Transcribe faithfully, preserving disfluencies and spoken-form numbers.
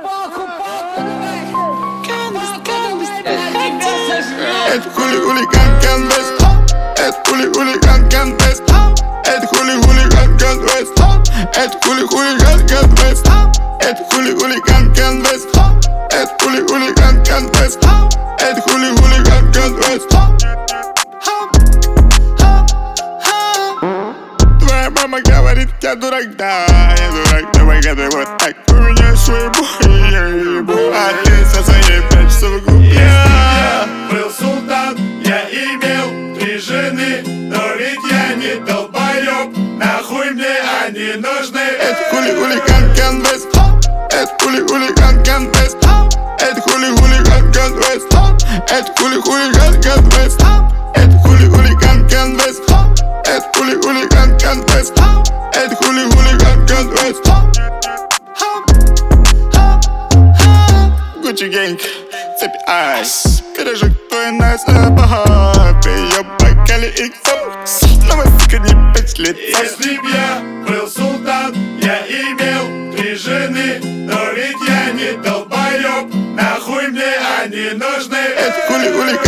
Это хули-хулиган конвест. Это хули-хулиган конвест. Это хули-хулиган конвест. Это хули-хулиган конвест. Это хули-хулиган конвест. Это хули-хулиган конвест. Это хули-хулиган конвест. Твоя мама говорит, я дурак, да, я дурак, давай гадай вот так. У меня свой бой, я ебу, а ты со своей пять часов глупее. Я был султан, я имел три жены, но ведь я не долбоёб, нахуй мне они нужны. Это хули-хулиган конвест. Это хули-хулиган конвест. Это хули-хулиган конвест. Это хули-хулиган конвест. Это хули-хулиган конвест. Это хули-хулиган конвест. Это хули-хулиган конвест. Гуччи гэнг, цепи айс, пирожок твой нас обохот. Приебакали их фокус, но мы сука не пять лет. Если б я был султан, я имел три жены, но ведь я не долбоёб, нахуй мне они нужны. Это хули-хулиган